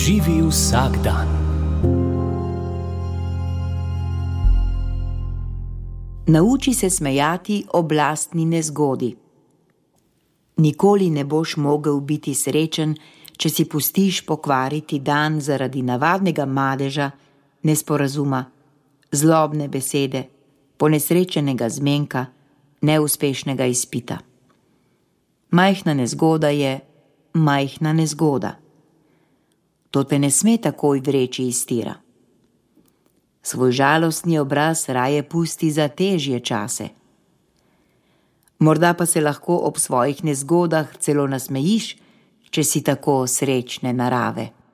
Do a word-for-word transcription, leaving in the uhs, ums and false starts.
Živi vsak dan. Nauči se smejati ob lastni nezgodi. Nikoli ne boš mogel biti srečen, če si pustiš pokvariti dan zaradi navadnega madeža, nesporazuma, zlobne besede, ponesrečenega zmenka, neuspešnega izpita. Majhna nezgoda je majhna nezgoda. To te ne sme takoj vreči iz tira. Svoj žalostni obraz raje pusti za težje čase. Morda pa se lahko ob svojih nezgodah celo nasmejiš, če si tako srečne narave.